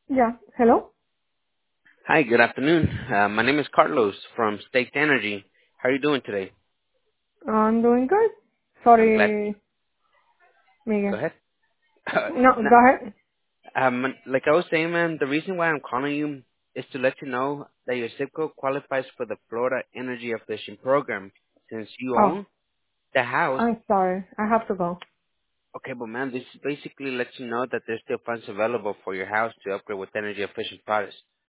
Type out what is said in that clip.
Yeah. Hello? Hi, good afternoon. My name is Carlos from Staked Energy. How are you doing today? I'm doing good. I'm glad. Sorry, Go Miguel. ahead. No, go ahead. Like I was saying, man, the reason why I'm calling you is to let you know that your zip code qualifies for the Florida Energy Efficient Program. Since you Oh, own the house, I'm sorry. I have to go. okay, but man, this basically lets you know that there's still funds available for your house to upgrade with energy efficient products.